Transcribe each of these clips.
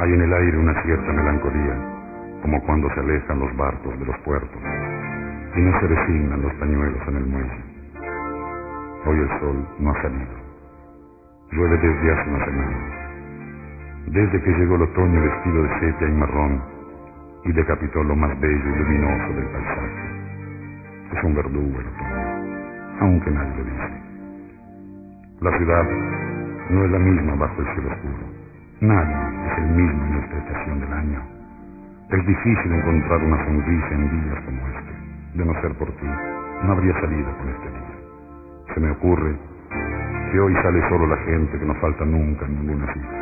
Hay en el aire una cierta melancolía, como cuando se alejan los barcos de los puertos y no se resignan los pañuelos en el muelle. Hoy el sol no ha salido. Llueve desde hace una semana. Desde que llegó el otoño vestido de sepia y marrón y decapitó lo más bello y luminoso del paisaje. Es un verdugo el otoño, aunque nadie lo dice. La ciudad no es la misma bajo el cielo oscuro. Nadie es el mismo en esta estación del año. Es difícil encontrar una sonrisa en días como este. De no ser por ti, no habría salido con este día. Se me ocurre que hoy sale solo la gente que no falta nunca en ninguna cita.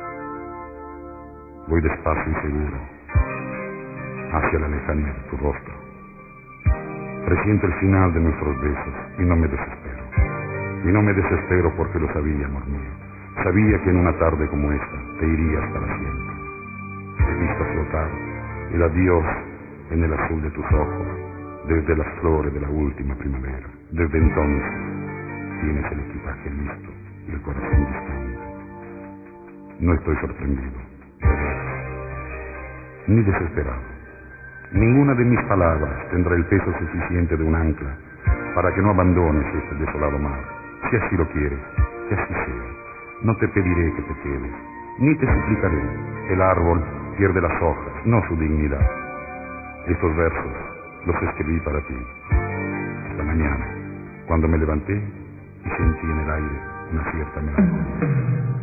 Voy despacio y seguro hacia la lejanía de tu rostro. Presiento el final de nuestros besos y no me desespero. Y no me desespero porque lo sabía, amor mío. Sabía que en una tarde como esta te irías para siempre. He visto flotar el adiós en el azul de tus ojos desde las flores de la última primavera. Desde entonces tienes el equipaje listo y el corazón distante. No estoy sorprendido, de veras, ni desesperado. Ninguna de mis palabras tendrá el peso suficiente de un ancla para que no abandones este desolado mar. Si así lo quieres, que así sea. No te pediré que te quedes, ni te suplicaré. El árbol pierde las hojas, no su dignidad. Estos versos los escribí para ti. Esta mañana, cuando me levanté y sentí en el aire una cierta melancolía.